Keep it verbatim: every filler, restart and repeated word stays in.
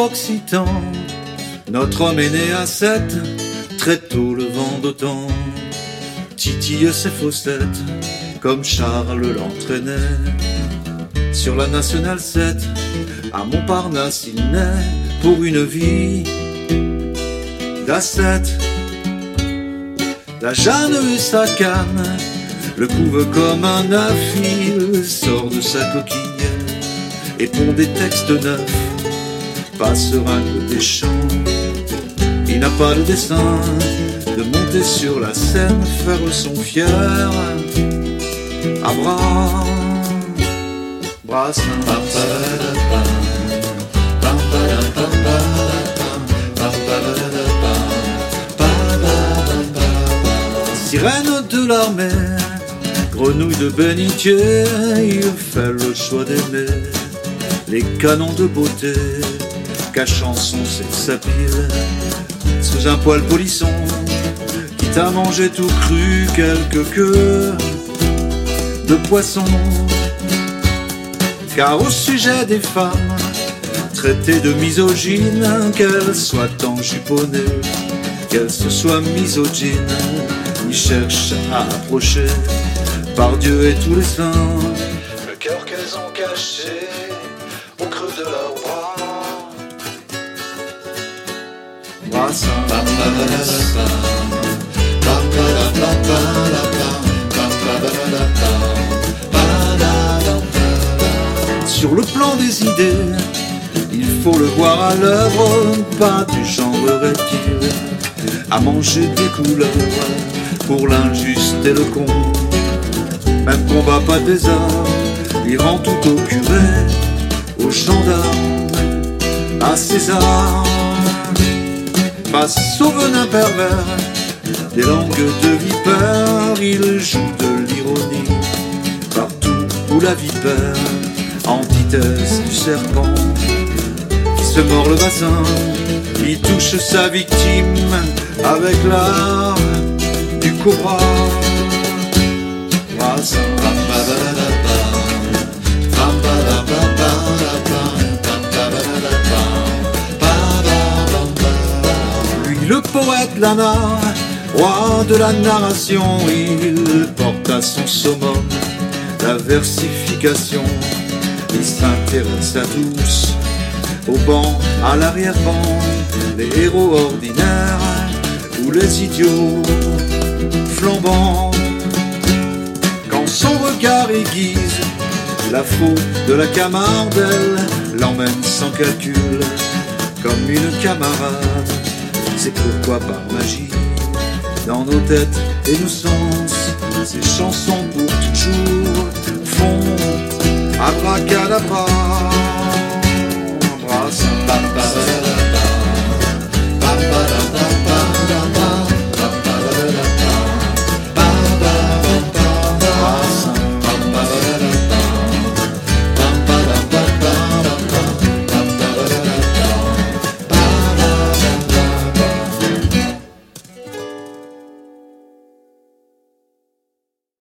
occitan. Notre homme est né à sept, très tôt le vent d'automne titille ses fossettes, comme Charles l'entraînait. Sur la nationale sept, à Montparnasse il naît, pour une vie d'ascète. La Jeanne et sa canne le couve comme un œuf, il sort de sa coquille et pond des textes neufs, pas serein côté chant. Il n'a pas le dessein de monter sur la scène, faire son fier à bras, Brassens. Sirène de l'armée, grenouille de bénitier, il fait le choix d'aimer les canons de beauté, cachant son sexapile sous un poil polisson, quitte à manger tout cru quelques queues de poisson. Car au sujet des femmes traitées de misogynes, qu'elles soient enjuponnées, qu'elles se soient misogynes, n'y cherchent à approcher par Dieu et tous les saints le cœur qu'elles ont caché au creux de leurs bras. Brassens. Sur le plan des idées, il faut le voir à l'œuvre, pas du genre reptile, à manger des couleurs pour l'injuste et le con. Même combat pas de désordre, il rend tout au curé, aux gendarmes, à César. Face au venin pervers des langues de vipère, il joue de l'ironie partout où la vipère, antithèse du serpent qui se mord le bassin, il touche sa victime avec l'art du cobra. Lui le poète Lana, roi de la narration, il porte à son summum la versification. Il s'intéresse à tous, au banc, à l'arrière-ban, les héros ordinaires ou les idiots flambants. Quand son regard aiguise la faute de la camardelle, l'emmène sans calcul comme une camarade. C'est pourquoi par magie, dans nos têtes et nos sens, ces chansons pour toujours font abracadabra.